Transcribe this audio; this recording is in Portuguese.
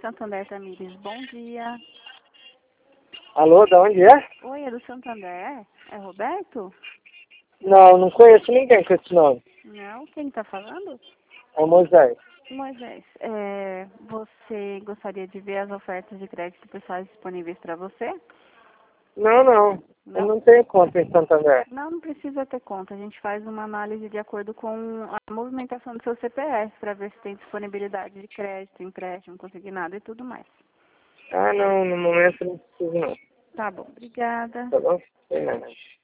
Santander Tamires, bom dia. Alô, da onde é? Oi, é do Santander? É Roberto? Não, não conheço ninguém com esse nome. Não, quem está falando? É Moisés. Moisés, você gostaria de ver as ofertas de crédito pessoais disponíveis para você? Não. Eu Não? não tenho conta em Santander. Não precisa ter conta. A gente faz uma análise de acordo com a movimentação do seu CPF para ver se tem disponibilidade de crédito, empréstimo, consignado e tudo mais. Ah, não, no momento não preciso não. Tá bom, obrigada. Tá bom? Sem nada.